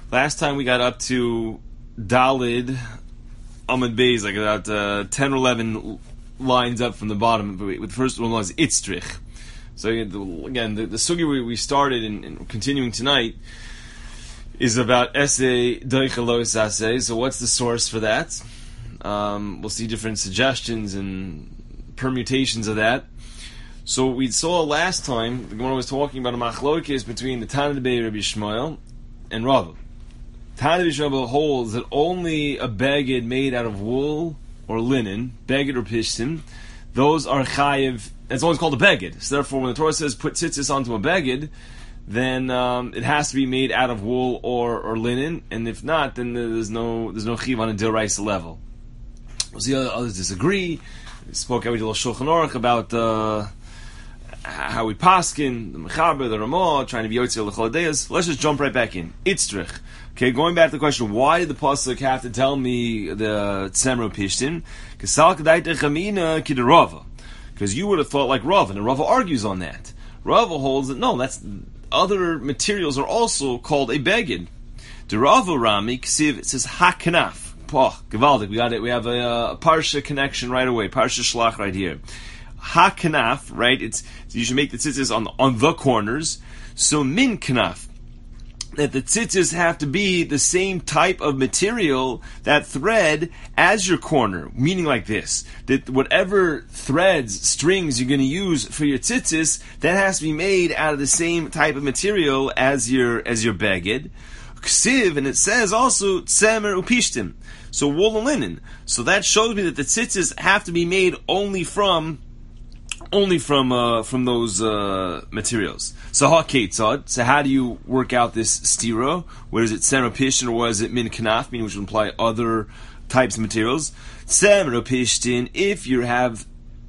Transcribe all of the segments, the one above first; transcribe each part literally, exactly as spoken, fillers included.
Last time we got up to Dalid Amud Beis, like about uh, ten or eleven lines up from the bottom. But the first one was Itzrich. So again, the, the sugi we, we started and, and continuing tonight is about Essay Doichelos Assay. So what's the source for that? Um, we'll see different suggestions and permutations of that. So we saw last time, the Gemara was talking about a machlokes between the Tana B'Rabbi Shmuel and Rava. Tana B'Rabbi Shmuel holds that only a beged made out of wool or linen, beged or pishtim, those are chayiv. It's always called a beged. So therefore, when the Torah says put tzitzis onto a beged, then um, it has to be made out of wool or, or linen, and if not, then there's no there's no chiv on a d'oraisa level. We'll see others disagree. We spoke out with the Shulchan Aruch about uh, how we paskin, the Mechaber, the Ramah, trying to be Yotzei L'chol Deis. Let's just jump right back in. Itzrich. Okay, going back to the question, why did the pasuk have to tell me the Tzemro Pishtin? Because you would have thought like Rav, and Rav argues on that. Rav holds that no, that's other materials are also called a beged. The Rav Rami Ksiv, it says haknaf. Oh, Gevaldik, we got it. We have a, a parsha connection right away. Parsha shlach right here. Haknaf, right? It's so you should make the tzitzis on the, on the corners. So min knaf, that the tzitzis have to be the same type of material, that thread, as your corner. Meaning like this, that whatever threads, strings you're going to use for your tzitzis, that has to be made out of the same type of material as your as your beged. Ksiv, and it says also tzemer upishtim, so wool and linen. So that shows me that the tzitzis have to be made only from only from uh, from those uh, materials. So ha ketzad. So how do you work out this stira? Where is it tzemer pishtin or was it min knaf, meaning which would imply other types of materials? Tzemer pishtin. If you have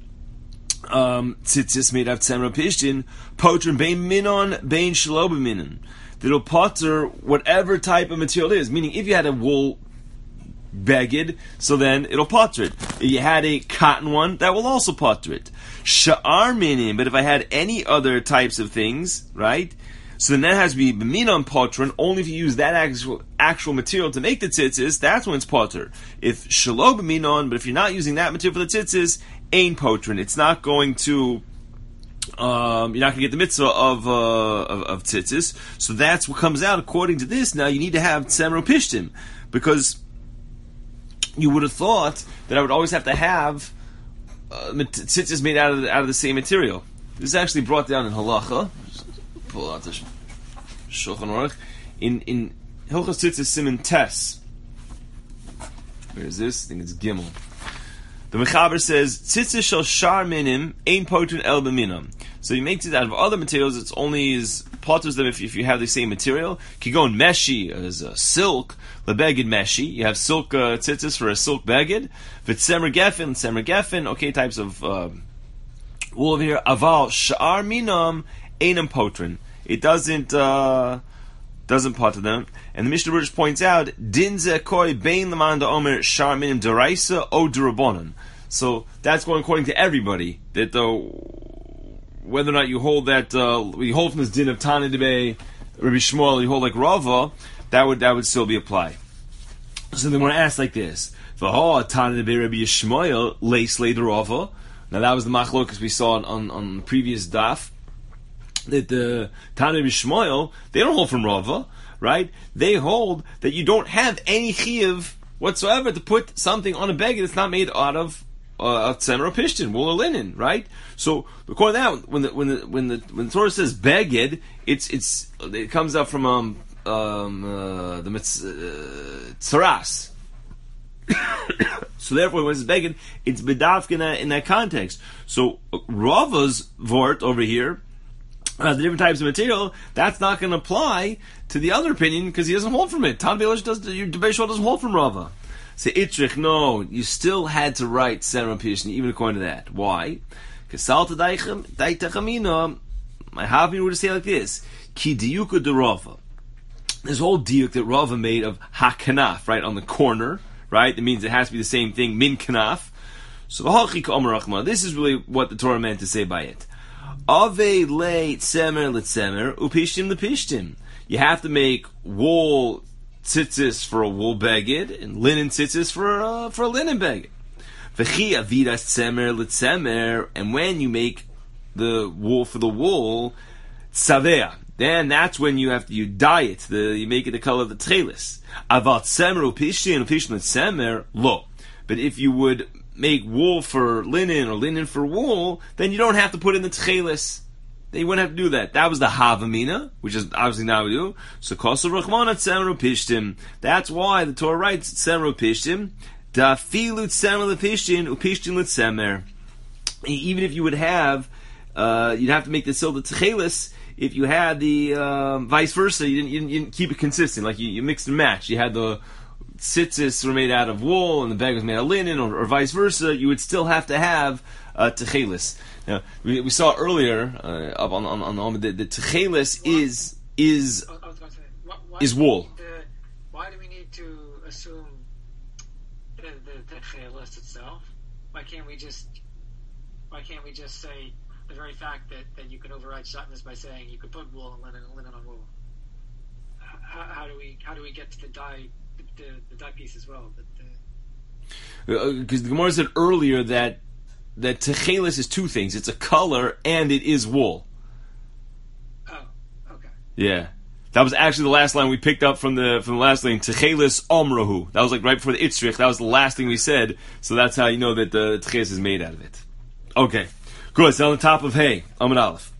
um, tzitzis made of tzemer pishtin, potrin bein minon bein shelo b'minon. That'll potter whatever type of material it is. Meaning, if you had a wool beged, so then it'll potter it. If you had a cotton one, that will also potter it. Sha'ar minim, but if I had any other types of things, right? So then that has to be b'minon potrin. Only if you use that actual actual material to make the tzitzis, that's when it's potter. If shelo b'minon, but if you're not using that material for the tzitzis, ain potrin. It's not going to. Um, you're not going to get the mitzvah of, uh, of of tzitzis, so that's what comes out according to this. Now you need to have tzemer pishtim, because you would have thought that I would always have to have uh, tzitzis made out of the, out of the same material. This is actually brought down in halacha. Just pull out the Shulchan Aruch in in Hilchos Tzitzis Siman Tes. Where is this? I think it's Gimel. The Mechaber says, tzitzis shel shar minim ein potrin el b'minam. So you make it out of other materials, it's only is potters them if, if you have the same material. Kigon meshi is a silk, lebeged meshi. You have silk uh, tzitzis for a silk beged. V'tzemer gefen, tzemer gefen, okay, types of uh, wool over here. Aval shar minam einam potrin. It doesn't uh, doesn't potter them. And the Mishnah Berurah points out, din ze koi bein leman da omer shar minim deraisa o derabonon. So that's going according to everybody. That uh, whether or not you hold that, uh, you hold from this din of Tana Debei, Rabbi Shmuel, you hold like Rava, that would that would still be applied. So they want to ask like this: V'ha Tana Debei Rabbi Shmuel leis le Rava. Now that was the machlokas we saw on, on, on the previous daf. That the Tana Debei Shmuel, they don't hold from Rava, right? They hold that you don't have any chiyuv whatsoever to put something on a beged that's not made out of Uh, tzemer or pishtin, wool or linen, right? So according to that, when the when the when the when the Torah says beged, it's it's it comes up from um um uh, the uh, tzaras. So therefore, when it's beged, it's bedavkina in that context. So Rava's vort over here, uh, the different types of material, that's not going to apply to the other opinion because he doesn't hold from it. Tan Belish does your Beishol doesn't hold from Rava. Say Itrich, no, you still had to write Tzemer Pishtin, even according to that. Why? Because Salta Daitachamina, my Havin would say like this: Ki diuka de Rava. This whole diuk that Rava made of hakanaf, right on the corner, right? That means it has to be the same thing, min kanaf. So this is really what the Torah meant to say by it. Ave le tzemer le tzemer upishtim le pishtim. You have to make wool tzitzis for a wool beged, and linen tzitzis for uh, for a linen beged. V'chi avidas tzemer l'tzemer, and when you make the wool for the wool, tzavea, then that's when you have to, you dye it, the, you make it the color of the tchelis. Aval tzemer upishtin upishtin l'tzemer, lo. But if you would make wool for linen or linen for wool, then you don't have to put in the tchelis. Then you wouldn't have to do that. That was the havamina, which is obviously not what we do. So kosu rachmana tzemer upishtim. That's why the Torah writes tzemer upishtim. Da filu tzemer upishtin upishtin l'tzemer. Even if you would have, uh, you'd have to make the sil the tchelis. If you had the um, vice versa, you didn't, you, didn't, you didn't keep it consistent. Like you, you mixed and matched. You had the tzitzis were made out of wool and the bag was made out of linen, or, or vice versa. You would still have to have uh, techelis. Now we, we saw earlier uh, up on on, on the, the techelis is is I was going to say, why, why is wool. To, why do we need to assume the the techelis itself? Why can't we just why can't we just say the very fact that, that you can override shotness by saying you could put wool and linen and linen on wool? How, how do we how do we get to the dye the, the, the dye piece as well? Because the, uh, the Gemara said earlier that that techelis is two things: it's a color and it is wool. Oh, okay. Yeah, that was actually the last line we picked up from the from the last line. Techelis omrahu. That was like right before the itzrich. That was the last thing we said. So that's how you know that the techelis is made out of it. Okay. Good. So on the top of Hey, Amud Aleph.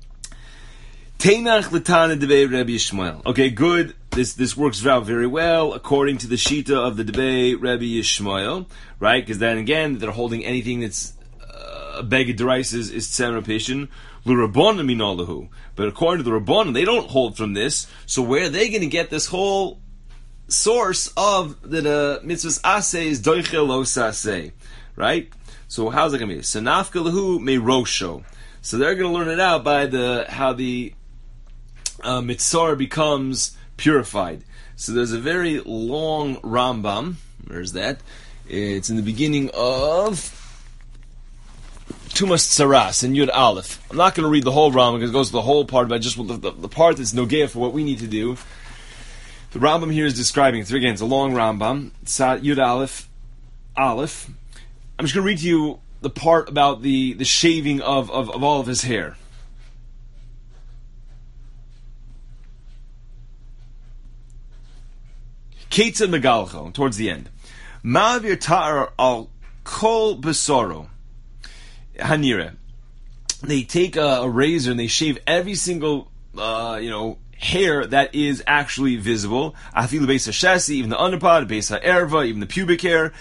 Teinach l'tana debei Rabbi Yishmael. Okay, good. This this works out very well according to the shita of the debei Rabbi Yishmael, right? Because then again, they're holding anything that's uh, a beged derais is is tzemer pishin l'rabbanan minalahu. But according to the rabbanan, they don't hold from this. So where are they going to get this whole source of the, the mitzvahs aseh is doichel lo saseh, right? So how's it going to be? Sanafka lahu me rosho. So they're going to learn it out by the how the uh, mitzvah becomes purified. So there's a very long Rambam. Where's that? It's in the beginning of Tumas Tsaras in Yud Aleph. I'm not going to read the whole Rambam because it goes to the whole part, but just the, the, the part that's nogea for what we need to do. The Rambam here is describing it. Again, it's a long Rambam. Yud Aleph, Aleph. I'm just going to read to you the part about the, the shaving of, of, of all of his hair. Keitza Megalcho, towards the end. Ma'avir ta'ar al kol besoro. Hanire. They take a, a razor and they shave every single, uh, you know, hair that is actually visible. Afilu beis hashasi, even the underpod, beis ha'erva, even the pubic hair.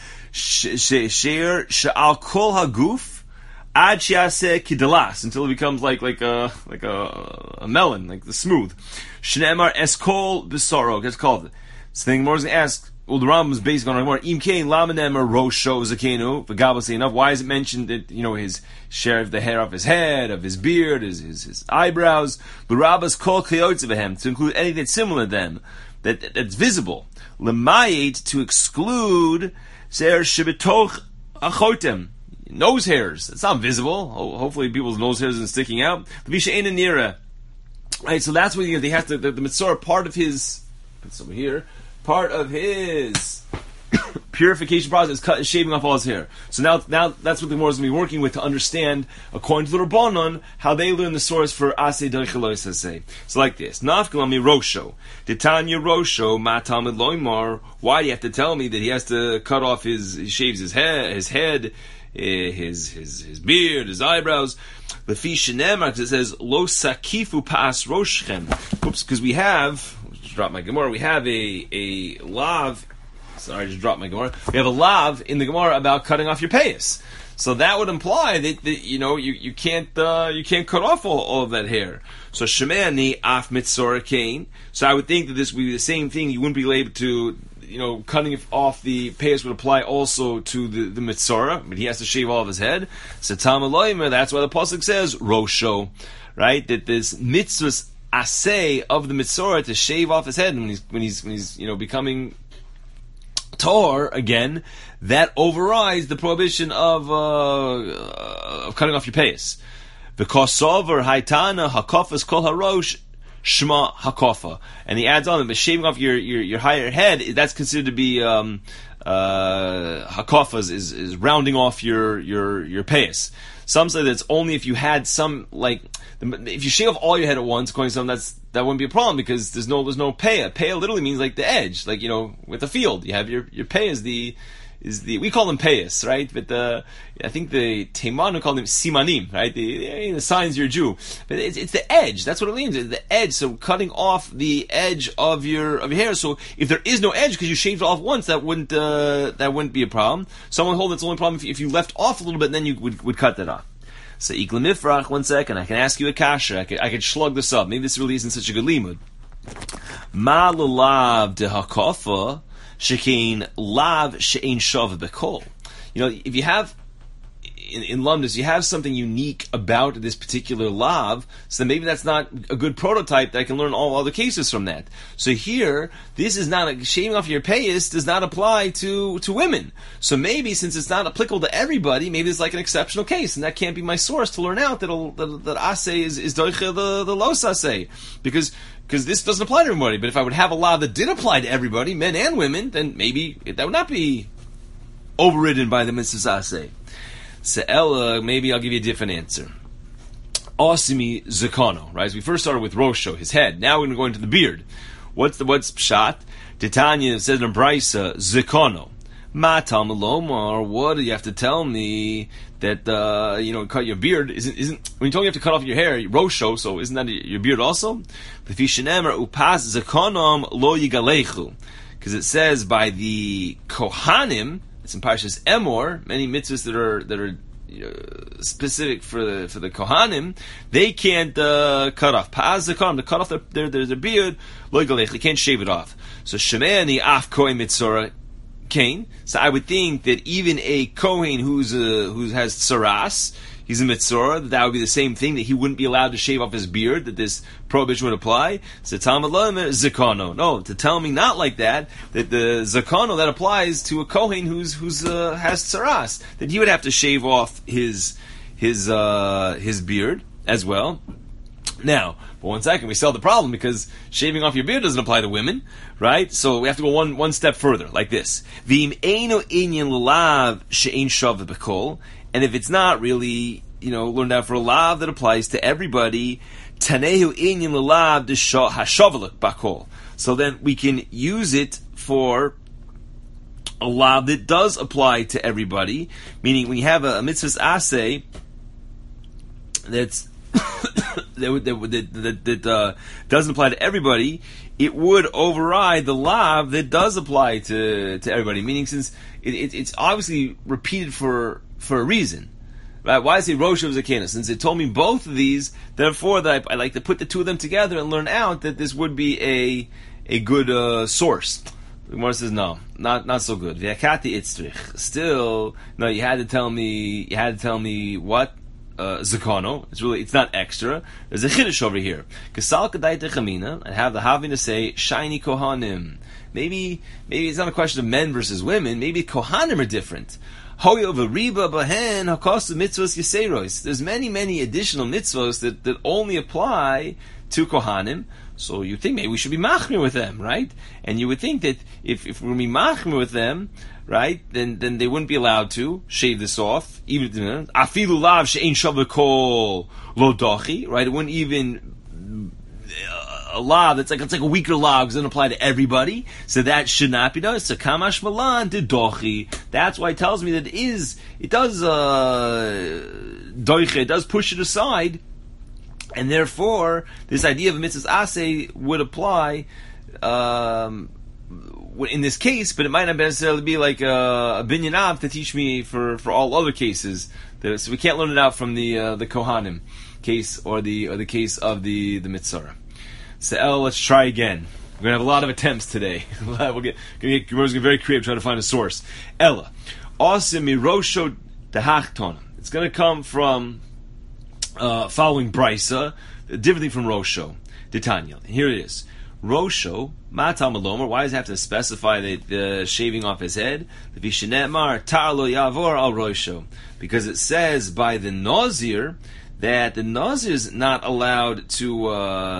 She'er she'al kol haguf ad she'aseh kidalas, until it becomes like like a like a, a melon, like the smooth. Shneimar eskol besoro. It's called. So the Gemara is going to ask. Well, the Rambam is based on the Gemara. Im kein lamenem or rosho zakenu v'gabel enough. Why is it mentioned that you know his share of the hair off his head, of his beard, his his, his eyebrows? The Rabbis call chayotz vehem to include anything that's similar to them, that that's visible. Lemayet to exclude ser shebetoch achotem, nose hairs. It's not visible. Ho- hopefully, people's nose hairs isn't sticking out. The visha ain't nira. Right. So that's what you know, they have to. The, the mitzvah, part of his. It's over here. Part of his purification process is cut, shaving off all his hair. So now, now that's what the Gemara is going to be working with to understand, according to the Rabbanon, how they learn the source for Aseh Doichel Saseh. So like this: Nafkalami Rosho, Titanya Rosho, Matamid Loimar. Why do you have to tell me that he has to cut off his, he shaves his head, his head, his his his beard, his eyebrows? The Fishanemar, because it says Lo Sakifu Pas Roshchem. Oops, because we have. Drop my Gemara. We have a a lav. Sorry, I just dropped my Gemara. We have a lav in the Gemara about cutting off your payas. So that would imply that, that you know you, you can't uh, you can't cut off all, all of that hair. So shemani af mitzora kain. So I would think that this would be the same thing. You wouldn't be able to you know cutting off the payas would apply also to the the mitzora, but he has to shave all of his head. So Tama that's why the pasuk says rosho, right? That this mitzvahs asay of the mitzvah to shave off his head when he's when he's when he's you know becoming tor again, that overrides the prohibition of uh, uh, of cutting off your payas. The kosover haitana hakofas kol harosh Shema Hakofa. And he adds on that shaving off your, your, your higher head, that's considered to be, um, uh, Hakofa is, is, is rounding off your, your, your payas. Some say that it's only if you had some, like, if you shave off all your head at once, according to some, that's, that wouldn't be a problem because there's no, there's no paya. Paya literally means like the edge, like, you know, with the field. You have your, your paya is the, is the, we call them payas, right? But the, I think the Teimanu call them simanim, right? The, the signs you're a Jew. But it's, it's the edge. That's what it means. It's the edge. So cutting off the edge of your, of your hair. So if there is no edge because you shaved it off once, that wouldn't, uh, that wouldn't be a problem. Someone hold that's the only problem if you, if you left off a little bit, then you would, would cut that off. So Ikla Mifrach, one second, I can ask you a kasha. I could, I could slug this up. Maybe this really isn't such a good limud. Ma lalav de hakofa shekein lav she'ein shav bekol. You know, if you have in, in Lumdus, you have something unique about this particular lav, so then maybe that's not a good prototype that I can learn all other cases from that. So here, this is not a, shaving off your payas does not apply to, to women. So maybe since it's not applicable to everybody, maybe it's like an exceptional case, and that can't be my source to learn out that that, that asay is is doiche the the los asay, because because this doesn't apply to everybody. But if I would have a law that did apply to everybody, men and women, then maybe it, that would not be overridden by the mitzvah asay. So Ella, maybe I'll give you a different answer. Osimi Zakano, right? As we first started with Rosho, his head. Now we're going to go into the beard. What's the what's pshat? Titania says in Brisa Zakano. Ma Talmalomar, what do you have to tell me that uh, you know cut your beard isn't isn't when you told you have to cut off your hair, Rosho, so isn't that your beard also? The Fishanemer upas Zakanom lo yigalechu, because it says by the Kohanim. It's in Parshas Emor, many mitzvahs that are that are you know, specific for the for the Kohanim, they can't uh, cut off. Pa'az zakaron, to cut off their their, their, their beard, lo yigalech, they can't shave it off. So Shemei af kohen mitzora kain. So I would think that even a kohen who's a, who has tsaras, he's a mitzora, that that would be the same thing, that he wouldn't be allowed to shave off his beard, that this prohibition would apply. So Talmud Lomer zakano. No, to tell me not like that, that the zakano that applies to a kohen who's who's uh, has tsaras, that he would have to shave off his his uh, his beard as well. Now, but one second, we still have the problem because shaving off your beard doesn't apply to women, right? So we have to go one one step further, like this. V'im eino inyan lulav she'ein shav b'kol. And if it's not really, you know, learned out for a lav that applies to everybody, tanehu inyan lulav hashavaluk bakol. So then we can use it for a lav that does apply to everybody. Meaning, when you have a, a mitzvah's asay that's that, that, that, that uh, doesn't apply to everybody, it would override the lav that does apply to, to everybody. Meaning, since it, it, it's obviously repeated for for a reason, right? Why I say Rosh of Zakena? Since it told me both of these, therefore that I, I like to put the two of them together and learn out that this would be a a good uh, source. The Gemara says no, not not so good. V'akati itzrich. Still, no. You had to tell me. You had to tell me what. Uh, Zakano. It's really, it's not extra. There's a chiddush over here. Kasal kadai techamina. I have the having to say shiny kohanim. Maybe, maybe it's not a question of men versus women. Maybe kohanim are different. Hoyo v'riba bahen hakosu mitzvos yiseros. There's many, many additional mitzvos that, that only apply to kohanim. So you think maybe we should be machmir with them, right? And you would think that if, if we're going to be machmir with them, right, then then they wouldn't be allowed to shave this off. Even afilu lav she'ein shavakol lo dochi, right? It wouldn't even uh, a lav that's like it's like a weaker lav because it doesn't apply to everybody. So that should not be done. So kamash malan de dochi. That's why it tells me that it is it does uh doiche, it does push it aside. And therefore, this idea of a mitzvah's asay would apply um, in this case, but it might not necessarily be like a, a binyan av to teach me for, for all other cases. So we can't learn it out from the uh, the Kohanim case or the or the case of the the mitzvah. So El, let's try again. We're gonna have a lot of attempts today. we'll get we're gonna get very creative trying to find a source. Ella, also mirosho dehachton. It's gonna come from. Uh, following Brisa, differently from Rosho, Titania. Here it is. Rosho, Matam Alomer, why does it have to specify the, the shaving off his head? The Vishanetmar, Tarlo Yavor al Rosho. Because it says by the Nazir that the Nazir is not allowed to uh,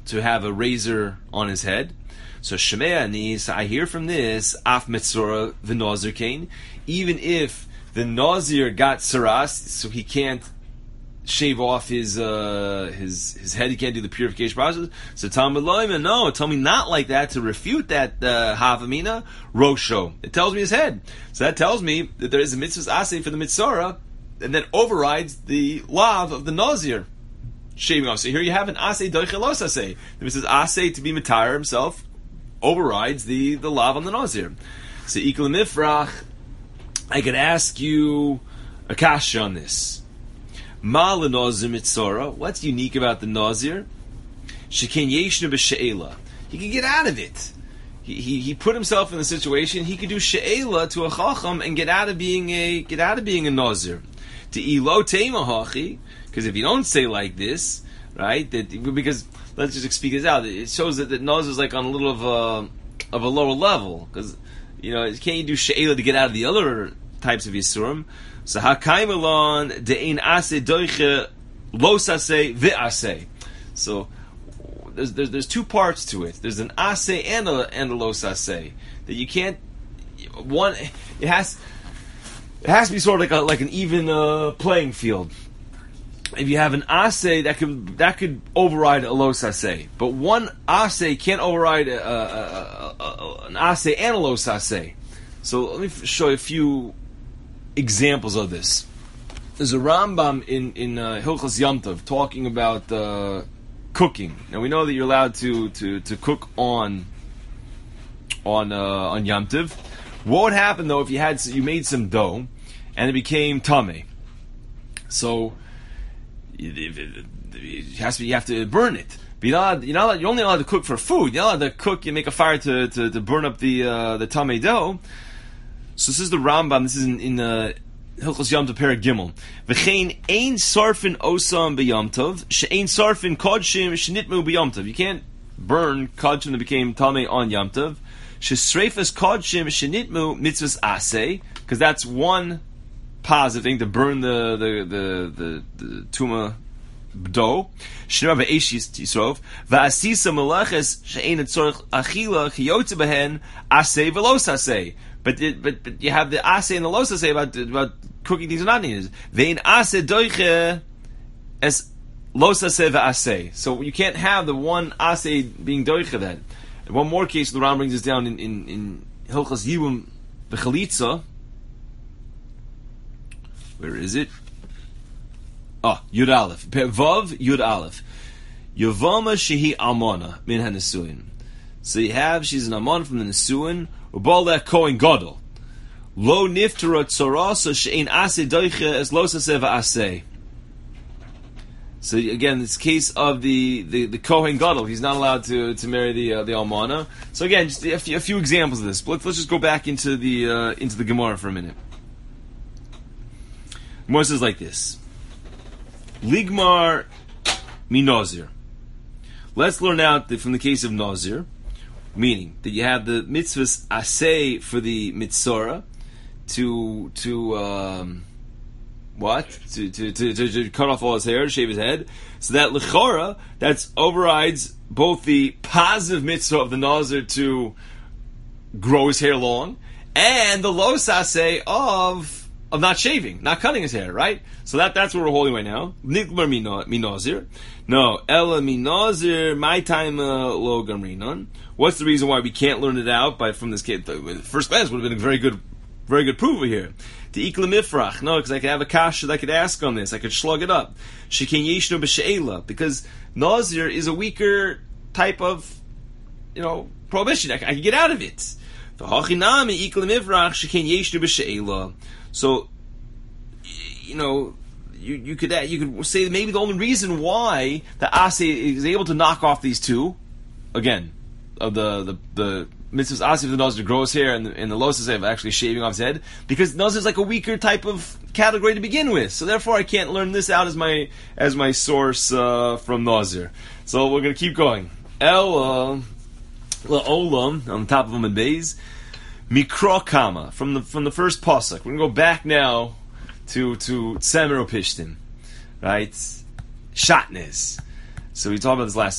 to have a razor on his head. So Shemei Ani, so I hear from this, Af Metzora the Nazir Kain, even if the Nazir got saras, so he can't shave off his uh, his his head, he can't do the purification process. So Talmud Loima, no, tell me not like that to refute that uh, Havamina Rosho. It tells me his head. So that tells me that there is a mitzvah asay for the Mitzora, and that overrides the lav of the Nazir shaving off. So here you have an asay doichelos asay. The mitzvah asay to be mitayr himself overrides the, the lav on the Nazir. So Ikal Mifrach, I could ask you a kasha on this. Ma le Nazir mitzora. What's unique about the Nazir? Shekin yeshnu b'she'ela. He can get out of it. He, he he put himself in the situation. He could do she'ela to a chacham and get out of being a get out of being a Nazir. To ilo tema hachi, because if you don't say like this, right? That because let's just speak this out. It shows that the Nazir is like on a little of a of a lower level, because you know can't you do she'ela to get out of the other types of yisurim? So hakaimelon de'in ase doiche los ase ve'ase. So there's, there's there's two parts to it. There's an ase and a and a los ase that you can't one. It has it has to be sort of like a, like an even uh, playing field. If you have an ase that could that could override a los ase, but one ase can't override a, a, a, a, an ase and a los ase. So let me show you a few examples of this. There's a Rambam in in uh, Hilchos Yom Tov talking about uh, cooking. Now we know that you're allowed to to, to cook on on uh, on Yom Tov. What would happen though if you had you made some dough and it became tameh? So it, it, it, it has to be, you have to burn it. But you're not, you're not allowed, you're only allowed to cook for food. You're not allowed to cook. You make a fire to to, to burn up the uh, the tameh dough. So this is the Rambam. This is in, in uh, Hilchos Yom Tov Perek Gimel. V'chein ein sarfin osam b'Yom Tov she'ein sarfin kodshim shenitmu b'Yom Tov. You can't burn kodshim that became tameh on Yom Tov. She'sreifas kodshim shenitmu mitzvahs aseh, because that's one positive thing to burn the the the the, the tuma dough. Shnei v'eishis tisrov v'asisa melaches she'ein etzorich achila chiyotze behen aseh v'los aseh. But, it, but but you have the aseh and the los aseh about about cooking things are not needed. Vein aseh doiche as los aseh ve'aseh. So you can't have the one aseh being doiche then. And one more case, the Ram brings this down in in, in Hilchos Yibum B'chalitza. Where is it? Oh, Yud Aleph. Vav Yud Aleph. Yavama shehi almana min hanesuin. So you have she's an almana from the nesuin. Ubal Kohen Gadol. Lo niftara tzarasa she'ein aseh doiche as lo saseh v'aseh. So again, this case of the, the, the Kohen Gadol, he's not allowed to, to marry the uh, the almana. So again, just a few, a few examples of this. But let's let's just go back into the uh, into the Gemara for a minute. Gemara says like this: Ligmar minazir. Let's learn out the, from the case of Nazir. Meaning that you have the mitzvahs asay for the mitzora to to um, what to to, to to to cut off all his hair, shave his head. So that lechora that's overrides both the positive mitzvah of the nazir to grow his hair long and the los asay of of not shaving, not cutting his hair. Right. So that that's what we're holding right now. Nikbar minazir. No, ella minazir my time lo gamrinon. What's the reason why we can't learn it out by from this kid? First glance would have been a very good, very good proof here. The ikla mifrach, no, because I could have a kasha that I could ask on this. I could slug it up. Shekin yeshnu b'she'ela, because nazir is a weaker type of, you know, prohibition. I, I can get out of it. The hachinami ikla mifrach shekin yeshnu b'she'ela. So, you know, you you could you could say maybe the only reason why the asay is able to knock off these two, again. Of the the the mitzvahs asif the nazir to grow his hair and the, and the los of actually shaving off his head, because nazir is like a weaker type of category to begin with. So therefore, I can't learn this out as my as my source uh, from nazir. So we're going to keep going. El uh, olam on the top of them in bays mikro kama from the from the first pasuk. We're going to go back now to to Tzemer Upishtim, right? Shatnez. So we talked about this last time.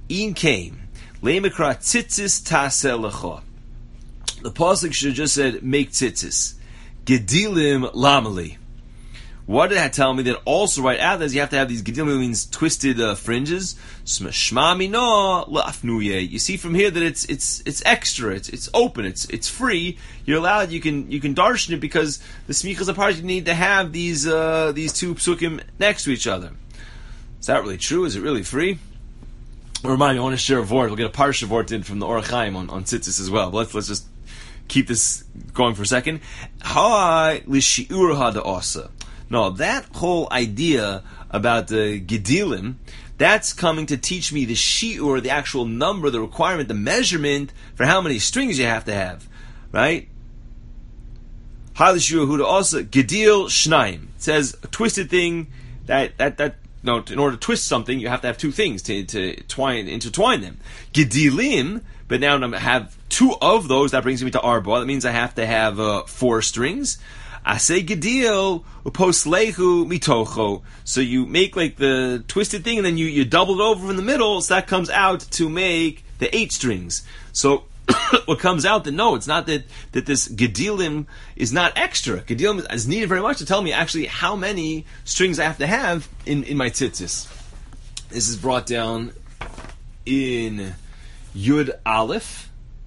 In came. Leimekra tzitzis taseh lecha. The pasuk should have just said, make tzitzis. Gedilim lamali. What did that tell me? That also right after this, you have to have these gedilim, means twisted uh, fringes. Shma mino la'afnuye. You see from here that it's it's it's extra. It's it's open. It's it's free. You're allowed. You can you can darshan it because the smichas apart. You need to have these uh, these two psukim next to each other. Is that really true? Is it really free? Remind me, I want to share a vort. We'll get a parsha vort in from the Orach Chaim on on tzitzis as well. But let's let's just keep this going for a second. Hi lishiur ha'da'asa. No, that whole idea about the gedilim, that's coming to teach me the shi'ur, the actual number, the requirement, the measurement for how many strings you have to have, right? Hi lishiur ha'da'asa gedil shnaim. It says a twisted thing that that that. No, in order to twist something, you have to have two things to, to twine, intertwine them. Gedilim, but now I have two of those, that brings me to arba. That means I have to have uh, four strings. I say gedil, uposlehu mitocho. So you make like the twisted thing, and then you, you double it over in the middle, so that comes out to make the eight strings. So, what comes out that no, it's not that, that this gedilim is not extra. Gedilim is needed very much to tell me actually how many strings I have to have in, in my tzitzis. This is brought down in Yud Aleph.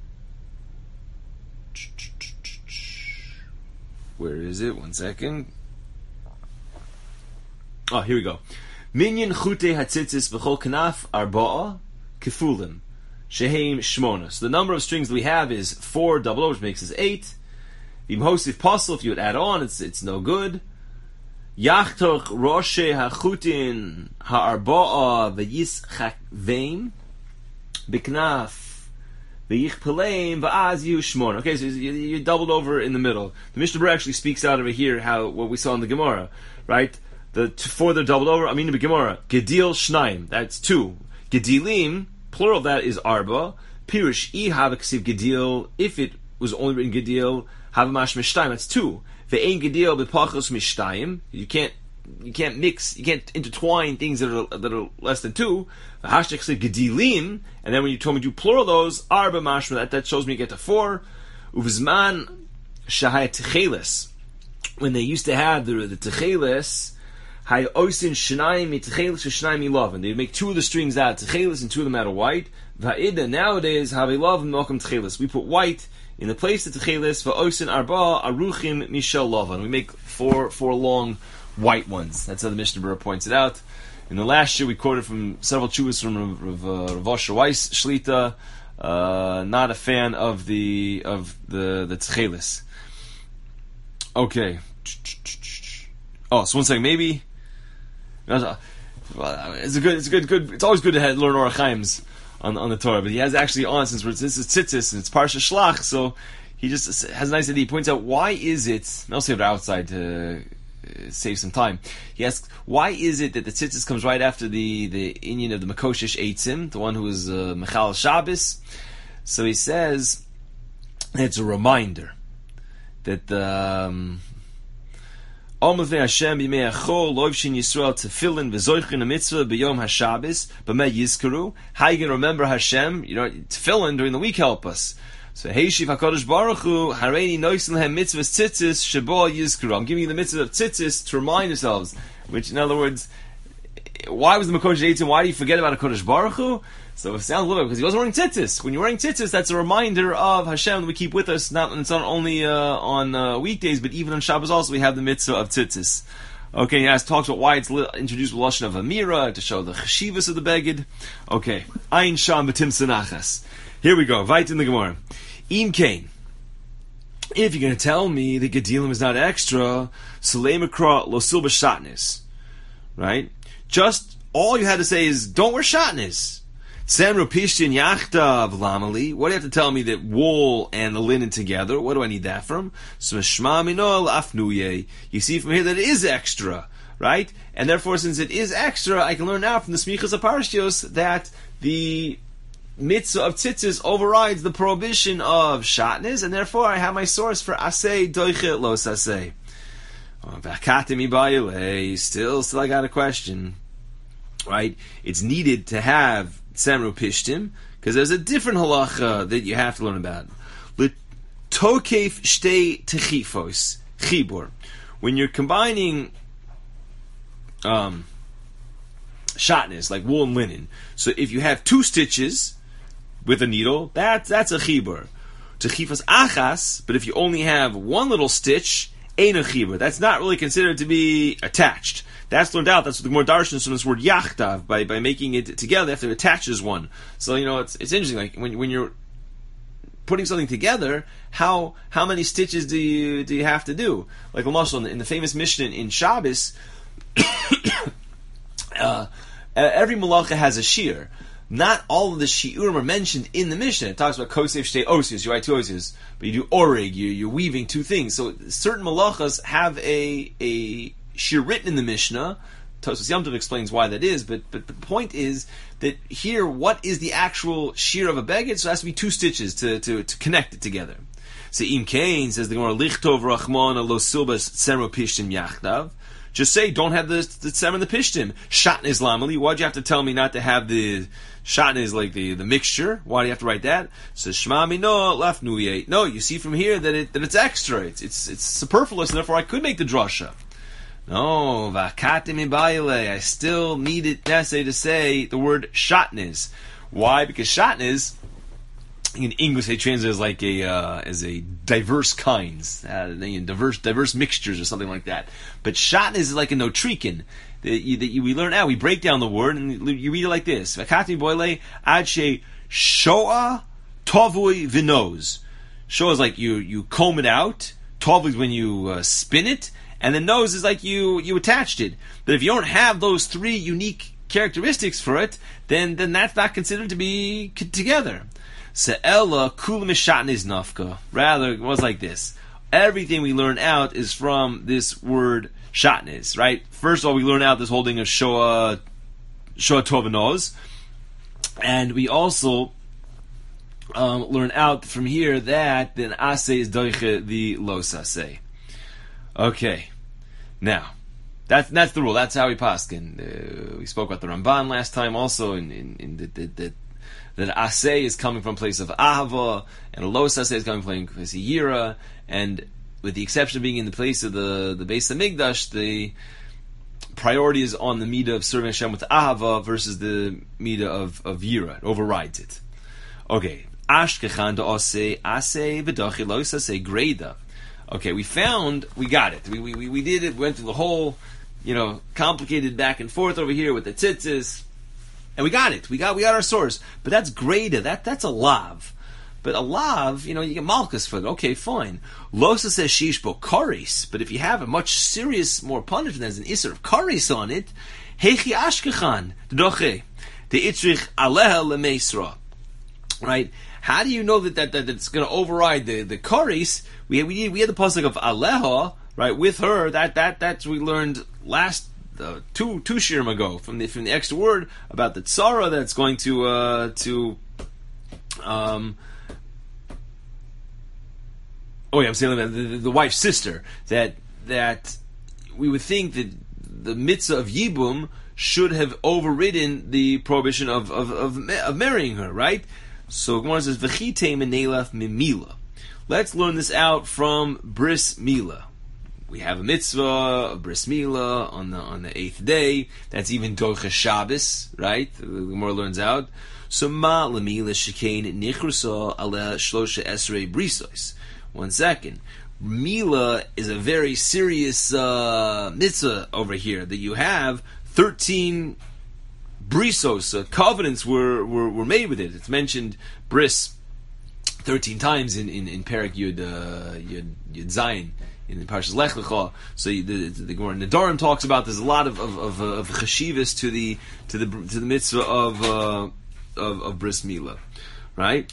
Where is it? One second. Oh, here we go. Minyan chute hatzitzis v'chol kanaf arba'a kefulim. Sheheim Shmona. So the number of strings that we have is four double O, which makes us eight. V'imhosif pasel, if you would add on, it's it's no good. Yachtoch roshe hachutin ha'arba'a v'yischakveim b'knaf v'yichpeleim v'az yu Shmona. Okay, so you, you doubled over in the middle. The Mishnah Berurah actually speaks out over here how what we saw in the Gemara, right? The four that are doubled over. I mean the Gemara. Gedil shnaim. That's two. Gedilim. Plural of that is arba. Pirush I have ksiv gedil. If it was only written gedil, have mash mishtayim. That's two. Ve'ein gedil b'pachos mishtayim. You can't you can't mix, you can't intertwine things that are that are less than two. Hashtag ksiv gedilim. And then when you told me to do plural those arba mashma, that that shows me you get to four. Uvzman shahai techeles. When they used to have the the techeles. Hay oisin shnayim mitchelis shnayim ilavin. They make two of the strings out techelis and two of them out of white. Va'ida nowadays have ilavin malkum techelis. We put white in the place of techelis. Va'oisin arba aruchim mishel lavan. We make four four long white ones. That's how the Mishnah Berurah points it out. In the last year, we quoted from several chuvas from Rav, uh, Rav Asher Weiss Shlita. Uh, not a fan of the of the the techelis. Okay. Oh, so one second, maybe. It's a good. It's a good. Good. It's always good to have, learn Orach Chaim's on on the Torah, but he has actually on since we're, this is tzitzis and it's Parsha Shlach, so he just has a nice idea. He points out why is it. I'll save it outside to uh, save some time. He asks why is it that the tzitzis comes right after the the inyan of the Makoshish Eitzim, the one who is uh, Mechal Shabbos. So he says it's a reminder that. Um, Hashem b'mei achol loivshin Yisrael tefillin v'zoichin a mitzvah b'yom haShabbos b'mei yizkaru. How you can remember Hashem? You know, tefillin during the week help us. So Heishiv Hakadosh Baruch Hu Hareini Noisin Lehem Mitzvahs Tzitzis Shebo Yizkaru. I'm giving you the mitzvah of tzitzis to remind yourselves. Which, in other words, why was the Makosh Eitzim? Why do you forget about Hakadosh Baruch Hu? So it sounds a little bit because he wasn't wearing tzitzis. When you're wearing tzitzis, that's a reminder of Hashem that we keep with us. Not it's not only uh, on uh, weekdays, but even on Shabbos also we have the mitzvah of tzitzis. Okay, he has talks about why it's li- introduced with lashon of Amira to show the cheshivas of the beged. Okay, Ein Sham B'Tim Sanachas. Here we go. Vayt in the Gemara. Im Kain. If you're going to tell me that Gedilim is not extra, Salei Makra Lo Silba Shatnis, right? Just all you had to say is don't wear shatnis. Semru Pishtin Yachta V'Lamali. What do you have to tell me that wool and the linen together? What do I need that from? Smashma Minol Afnuye. You see from here that it is extra, right? And therefore, since it is extra, I can learn now from the Smichas Aparshios that the mitzvah of tzitzis overrides the prohibition of shatnis, and therefore I have my source for asay doichet los asay. Still, still I got a question. Right? It's needed to have Tsemru Pishtim, because there's a different halacha that you have to learn about. L'tokef shtei techifos chibur. When you're combining um, shatnez, like wool and linen, so if you have two stitches with a needle, that's that's a chibur. Techifos achas, but if you only have one little stitch, ein a chibur. That's not really considered to be attached. That's learned out. That's what the Gemara darshans from this word yachtav. By by making it together, they have to attach as one. So you know, it's it's interesting. Like when when you're putting something together, how how many stitches do you do you have to do? Like Lamashal in, the- in the famous Mishnah in Shabbos, uh, every malacha has a shear. Not all of the shiurim are mentioned in the Mishnah. It talks about kosef shtei osius. You write two osius, but you do orig. You you're weaving two things. So certain malachas have a a shear written in the Mishnah. Tosfos Yom Tov explains why that is, but but the point is that here, what is the actual shear of a beged? So it has to be two stitches to, to, to connect it together. So Im Kain says the Gemara Lichtov Rachmana Lo Silbas Tsemru Pishtim Yachdav. Just say don't have the the tsemru and the pishtim. Shatnez lamali. Why'd you have to tell me not to have the shatnez, like the, the mixture? Why do you have to write that? So Shema Mino Lafnuyeh. No, you see from here that it that it's extra. It's it's it's superfluous, and therefore I could make the drasha. No, v'akatim ibayile. I still need it necessary to say the word shatnez. Why? Because shatnez in English they translate as like a uh, as a diverse kinds, uh, diverse diverse mixtures or something like that. But shatnez is like a notrikin that, you, that you, we learn out. We break down the word and you read it like this: v'akatim ibayile ad she shoa tovui v'noz. Shoa is like you you comb it out. Tovui is when you uh, spin it. And the nose is like you you attached it. But if you don't have those three unique characteristics for it, then then that's not considered to be c- together. Se'ela kulam shatnez nafka. Rather, it was like this. Everything we learn out is from this word shatnez, right? First of all, we learn out this holding of shoa shoa tovanos, and we also um, learn out from here that then aseh is doiche the los aseh. Okay, now that's that's the rule. That's how we paskin. Uh, we spoke about the Ramban last time, also in in, in the, the, the, that aseh is coming from a place of ahava, and a los aseh is coming from a place of yira, and with the exception of being in the place of the the Beis Hamikdash, the priority is on the midah of serving Hashem with ahava versus the midah of of yira. It overrides it. Okay, ashkechan to aseh aseh v'dachi los aseh greda. Okay, we found, we got it. We, we we did it, we went through the whole, you know, complicated back and forth over here with the tzitzis, and we got it. We got we got our source. But that's greda, that that's a lav. But a lav, you know, you get malchus for it. Okay, fine. Losa says shishbo karis, but if you have a much serious, more punishment, there's an isser of karis on it, hechi ashkechan, doche, the itzrich aleha lemeisra. Right? How do you know that, that, that it's going to override the the karis? We we we had the pasuk of aleha, right? With her, that that that's we learned last uh, two two shirim ago from the from the extra word about the tzara that's going to uh, to um. Oh yeah, I'm saying the, the, the wife's sister. That that we would think that the mitzvah of yibum should have overridden the prohibition of of of, of marrying her, right? So Gemara says, "V'chitei menelaf mimila." Let's learn this out from bris mila. We have a mitzvah of bris mila on the on the eighth day. That's even doicha Shabbos, right? The Gemara learns out. So ma lemila shekain nichrusa ala shlosha esrei brisos. One second. Mila is a very serious uh, mitzvah over here that you have thirteen. Brisos, uh, covenants were, were were made with it. It's mentioned bris thirteen times in in, in Perek Yud uh, Yud Yud Zayin in the Parshas Lech Lecha. So the the, the Gemara Nedarim talks about there's a lot of of of, of cheshivas to the to the to the mitzvah of uh, of, of bris milah, right?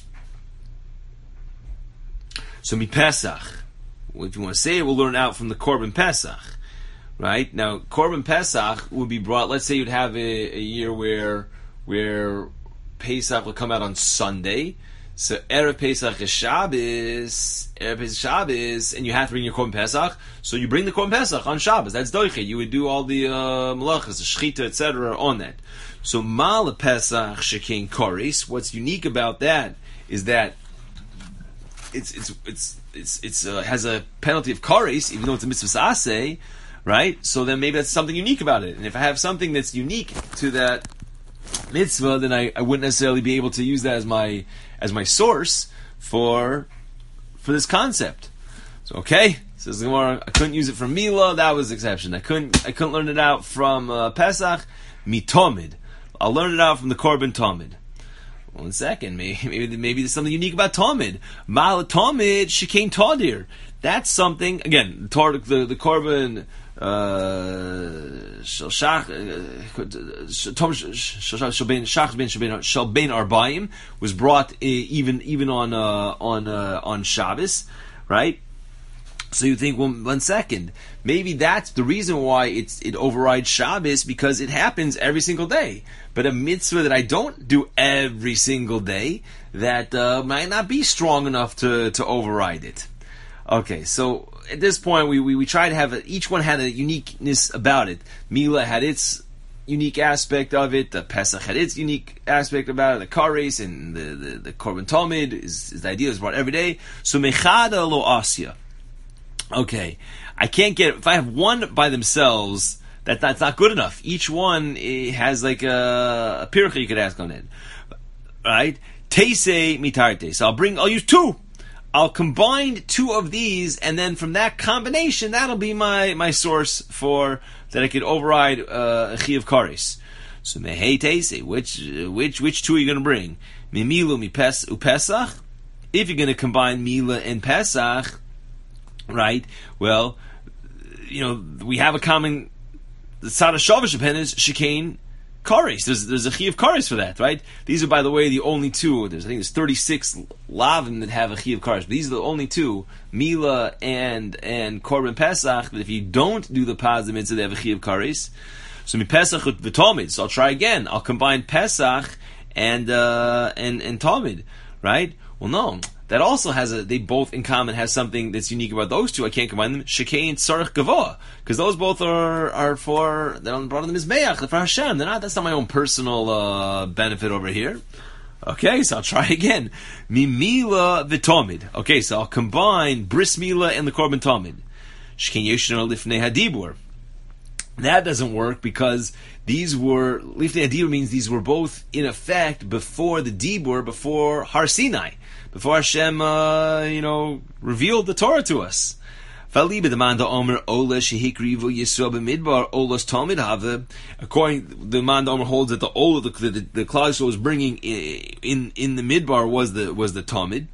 So mi Pesach, if you want to say it, we'll learn out from the Korban Pesach. Right now, Korban Pesach would be brought. Let's say you'd have a, a year where where Pesach will come out on Sunday. So Erev Pesach is Shabbos, Erev Pesach Shabbos, and you have to bring your Korban Pesach. So you bring the Korban Pesach on Shabbos. That's doiche. You would do all the uh, malachas, the shechita, et cetera on that. So Mal Pesach Shekein Koris. What's unique about that is that it's it's it's it's it's uh, has a penalty of Koris, even though it's a mitzvah aseh, right? So then maybe that's something unique about it. And if I have something that's unique to that mitzvah, then I, I wouldn't necessarily be able to use that as my as my source for for this concept. So okay, says the Gemara, I couldn't use it from Mila, that was the exception. I couldn't I couldn't learn it out from uh, Pesach, mitomid. I'll learn it out from the Korban Tomid. One second, maybe maybe, maybe there's something unique about Tomid. Mal Tomid Shekain Tadir. That's something again. The the, the Korban Shalbein Arbaim was brought uh, even even on uh, on uh, on Shabbos, right? So you think, well, one second, maybe that's the reason why it's it overrides Shabbos, because it happens every single day. But a mitzvah that I don't do every single day, that uh, might not be strong enough to, to override it. Okay, so at this point, we, we, we try to have a, each one had a uniqueness about it. Mila had its unique aspect of it. The Pesach had its unique aspect about it. The Kares and the, the, the Korban Talmud is, is the idea is brought every day. So Mechada lo Asya. Okay, I can't get, if I have one by themselves, that that's not good enough. Each one has like a, a pircha you could ask on it, right? Teisei mitarte. So I'll bring, I'll use two. I'll combine two of these, and then from that combination, that'll be my, my source for that I could override uh, a chi of kares. So mehei teisei, which which which two are you going to bring? Mimilu mi pes upesach. If you're going to combine Mila and Pesach, right? Well, you know, we have a common. The tzad shavish pen is shekain kares. There's there's a chi of kares for that, right? These are, by the way, the only two. There's I think there's thirty-six lavim that have a chi of kares. But these are the only two, Mila and and Korban Pesach. That if you don't do the pazim mitzvah, they have a chi of kares. So mi Pesach with v'tomid. So I'll try again. I'll combine Pesach and uh, and and Talmud, right? Well, no. That also has a, they both in common has something that's unique about those two. I can't combine them. Shekei and Tzarech Gavoa. Because those both are, are for, they're brought on the Mizbeach, they're for Hashem. They're not, that's not my own personal, uh, benefit over here. Okay, so I'll try again. Mimila v'tomid. Okay, so I'll combine Bris Mila and the Korban Tomid. Shekei Yeshna Lifnei Hadibur. That doesn't work because these were, Lifnei Hadibur means these were both in effect before the Dibur, before Har Sinai. Before Hashem, uh, you know, revealed the Torah to us. According, the man Omer holds that the Ola, the the, the Klal Yisrael was bringing in, in in the Midbar was the was the Talmud.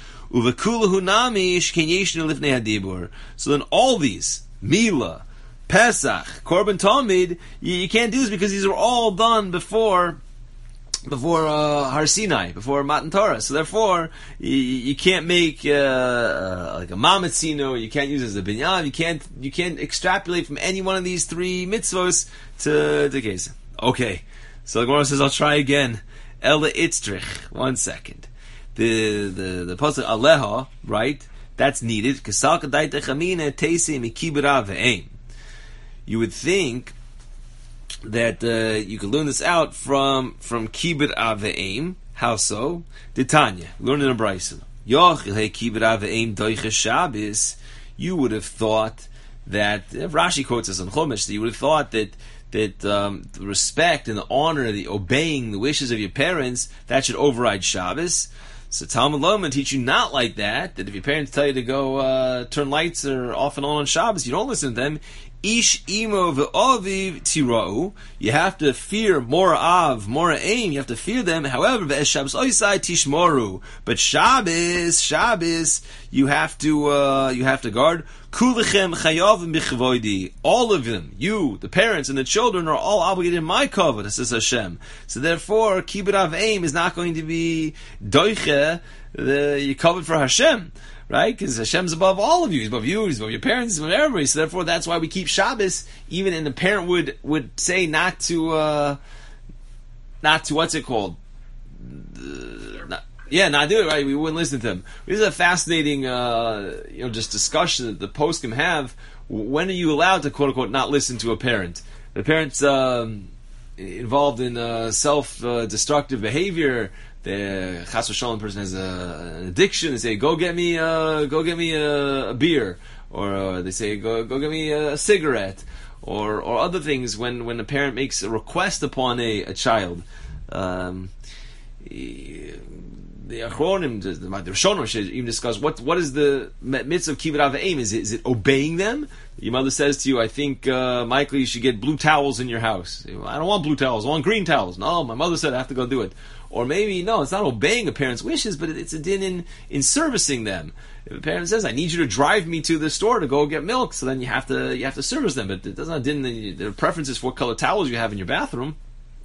So then all these Mila, Pesach, Korban Talmud, you, you can't do this because these were all done before. Before uh, Har Sinai, before Matan Torah, so therefore you, you can't make uh, uh, like a Mamatzino. You can't use it as a binyan. You can't you can't extrapolate from any one of these three mitzvos to the case. Okay, so the Gemara says I'll try again. Ela itztrich. One second. The the the pasuk Aleha, right? That's needed. Kasal kadaita chamina teisi mikibra ve'ein. You would think that uh, you could learn this out from from Kibud Aveim. How so? Titania, learn in a brayso. Yochel Kibud Aveim doiche Shabbos. You would have thought that if Rashi quotes us on Chumash, you would have thought that that um, the respect and the honor, the obeying the wishes of your parents, that should override Shabbos. So Talmud Lomon teach you not like that. That if your parents tell you to go uh, turn lights or off and on on Shabbos, you don't listen to them. Ish imo ve'aviv tirau. You have to fear more av, more aim. You have to fear them. However, ve'es Shabbos oisai tishmoru. But Shabbos, Shabbos, you have to, uh, you have to guard. Kulechem chayavim bichvoidi. All of them, you, the parents and the children, are all obligated in my kavod, says Hashem. So therefore, kibbut av aim is not going to be doiche, the you covered for Hashem. Right? Because Hashem's above all of you. He's above you, He's above your parents, He's above everybody. So therefore, that's why we keep Shabbos, even and the parent would, would say not to, uh, not to, what's it called? Uh, not, Yeah, not do it right. We wouldn't listen to him. This is a fascinating, uh, you know, just discussion that the poskim have. When are you allowed to quote unquote not listen to a parent? The parent's um, involved in uh, self-destructive behavior. The chas v'shalom person has a, an addiction. They say, "Go get me, uh, go get me a, a beer," or uh, they say, "Go, go get me a, a cigarette," or or other things. When when a parent makes a request upon a, a child. Um, The Achronim, the the Rishonim should even discuss what what is the mitzvah of kibbud av v'eim. Is it is it obeying them? Your mother says to you, "I think uh, Michael, you should get blue towels in your house." I don't want blue towels. I want green towels. No, my mother said I have to go do it. Or maybe no, it's not obeying a parent's wishes, but it's a din in in servicing them. If a parent says, "I need you to drive me to the store to go get milk," so then you have to you have to service them. But it does not din the, the preferences for what color towels you have in your bathroom.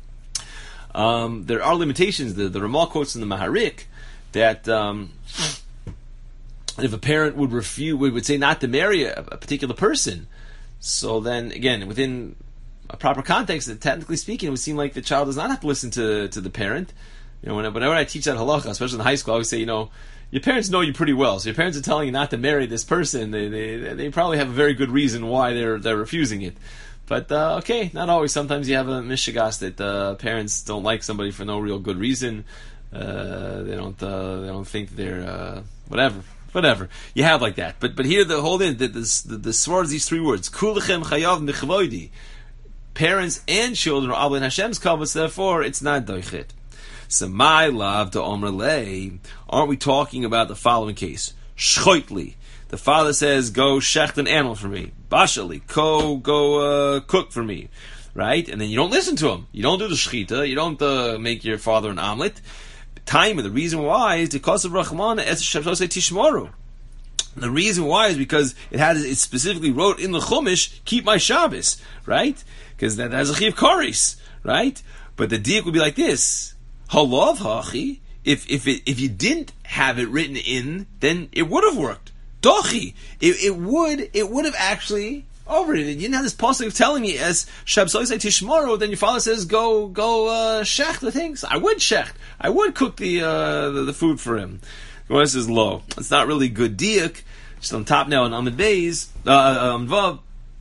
Um, there are limitations. The, the Ramah quotes in the Maharik that um, if a parent would refuse, would, would say not to marry a, a particular person, so then again, within a proper context, that technically speaking, it would seem like the child does not have to listen to to the parent. You know, whenever, whenever I teach that halacha, especially in high school, I always say, you know, your parents know you pretty well. So your parents are telling you not to marry this person. They they, they probably have a very good reason why they're they're refusing it. But, uh, okay, not always. Sometimes you have a mishigas that uh, parents don't like somebody for no real good reason. Uh, they don't uh, they don't think they're, uh, whatever. Whatever. You have like that. But but here, the whole thing, the, the, the, the sword is these three words. Kulchem chayav michvoidi. Parents and children are all in Hashem's kavod, therefore it's not doichet. So my love to Omer Lei, aren't we talking about the following case? Shchoitli. The father says, go shecht an animal for me. Bashali, go, go uh, cook for me. Right? And then you don't listen to him. You don't do the shechita. You don't uh, make your father an omelet. Time, the reason why is because of Rahman es Shabsosei Tishmoru. The reason why is because it had it specifically wrote in the Chumash, keep my Shabbos. Right? Because that has a chiv karis. Right? But the diak would be like this. Halav hachi. If, if, it, if you didn't have it written in, then it would have worked. Dochi, it, it would, it would have actually over it. You didn't have this pasuk of telling me as Shabsosei Tishmoru. Then your father says, "Go, go, uh, shech the things." I would shech. I would cook the uh, the, the food for him. Well, this is low. It's not really good diak. Just on top now on Amud Beis, uh, Amud Vav,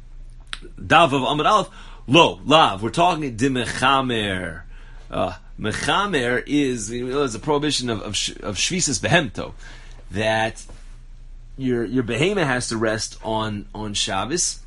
Dav of Amud Aleph, low lav. We're talking dimechamer. Uh, mechamer is you know, is a prohibition of of, of shvisas behemto that. Your your behemoth has to rest on, on Shabbos,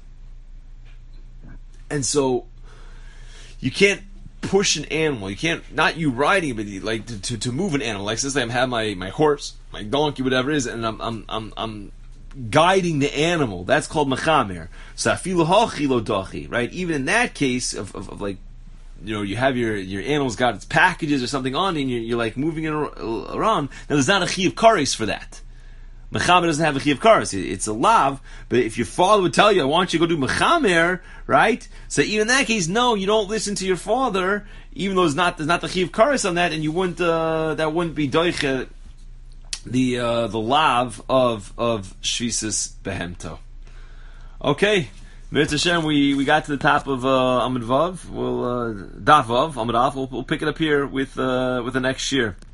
and so you can't push an animal. You can't not you riding, but like to, to, to move an animal. Like since I have my, my horse, my donkey, whatever it is, and I'm I'm I'm, I'm guiding the animal. That's called mechamer. So afilu hachilo dachi, right? Even in that case of, of, of like. You know, you have your, your animal's got its packages or something on, and you're, you're like moving it around. Now, there's not a chiv kares for that. Mechamer doesn't have a chiv kares. It's a lav, but if your father would tell you, I want you to go do mechamer, right? So even in that case, no, you don't listen to your father, even though there's not, there's not the chiv kares on that, and you wouldn't, uh, that wouldn't be doiche, the, uh, the lav of, of shvisas behemto. Okay. Mitzvah Hashem, we, we got to the top of uh, Amud Vav. We'll uh, Daf Vav, Amud Aleph. We'll, we'll pick it up here with uh, with the next year.